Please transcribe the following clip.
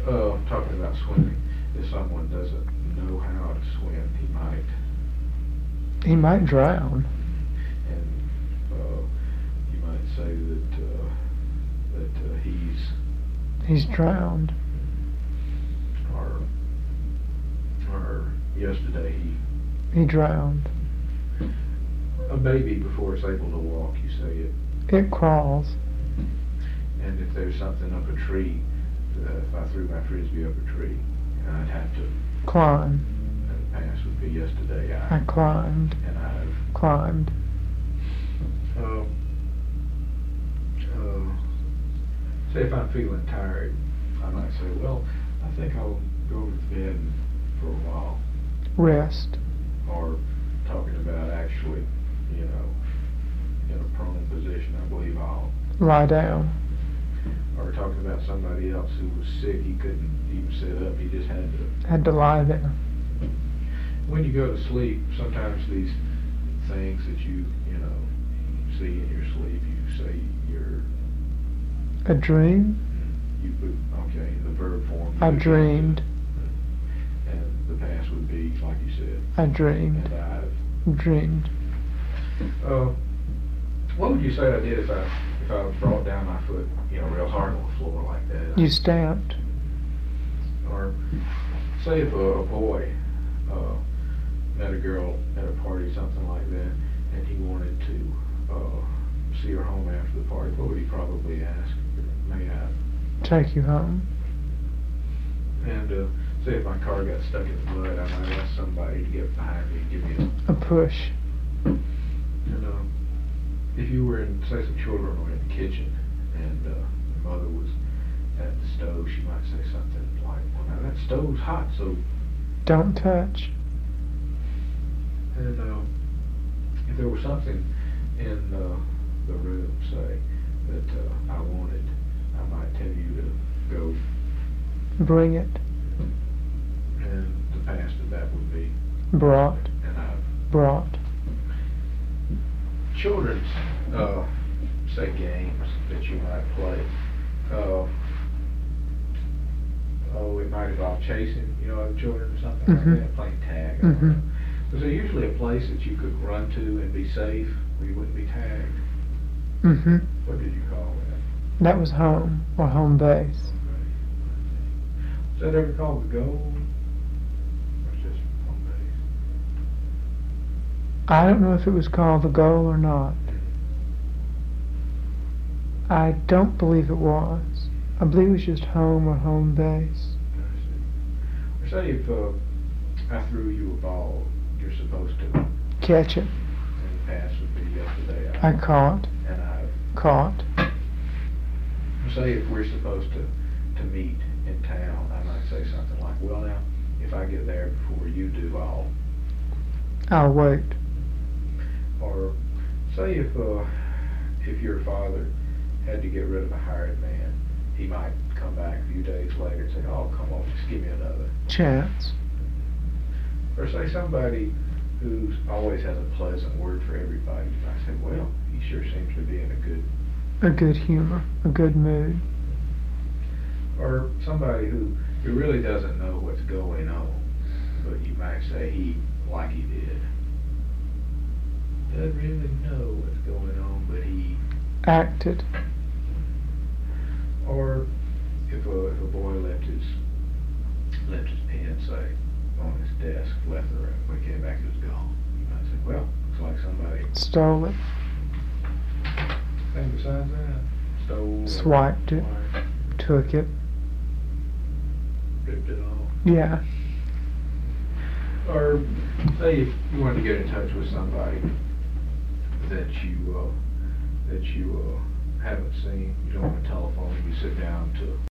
Talking about swimming, if someone doesn't know how to swim, He might drown. and you might say that He's drowned. or yesterday He drowned. a baby before it's able to walk, you say it. It crawls. And if there's something up a tree, if I threw my frisbee up a tree, I'd have to. Climb. And the past would be yesterday. I climbed. And I've. Climbed. Say if I'm feeling tired, I might say, well, I think I'll go over to bed for a while. Rest. Or talking about actually, in a prone position, I believe I'll. Lie down. Or talking about somebody else who was sick, he couldn't even sit up, he just had to lie there. When you go to sleep, sometimes these things that you see in your sleep, you say you're. A dream? You put, okay, the verb form. I dreamed. And the past would be, like you said. I dreamed. And I've. Dreamed. What would you say I did if I brought down my foot, real hard on the floor like that? You stamped. Or say if a boy met a girl at a party, something like that, and he wanted to see her home after the party, what would he probably ask? May I take you home? And say if my car got stuck in the mud, I might ask somebody to get behind me and give me a push. And if you were in, say some children were in the kitchen and your mother was at the stove, she might say something like, well, now that stove's hot, so don't touch. And if there was something in the room, say, that I wanted, I might tell you to go bring it. And the past of that would be brought. And I've brought. Children's say games that you might play. It might involve chasing, children or something like that, playing tag. Was there usually a place that you could run to and be safe where you wouldn't be tagged? What did you call that? That was home, or home base. Was that ever called the goal? Or just home base? I don't know if it was called the goal or not. I don't believe it was. I believe it was just home or home base. Or say if I threw you a ball, you're supposed to catch it. And the pass would be yesterday. I caught. And I've caught. Say if we're supposed to meet in town, I might say something like, well now, if I get there before you do, I'll wait. Or say if your father had to get rid of a hired man, he might come back a few days later and say, oh, come on, just give me another chance. Or say somebody who always has a pleasant word for everybody. You might say, well, he sure seems to be in a good humor, a good mood. Or somebody who really doesn't know what's going on, but you might say he did. Doesn't really know what's going on, but he acted. Or if a boy left his pen, say, on his desk, left the room, when he came back it was gone. You might say, well, looks like somebody stole it. And besides that, stole, swiped it, took it, ripped it off. Yeah. Or say if you wanted to get in touch with somebody that you haven't seen, you don't want to telephone, you sit down to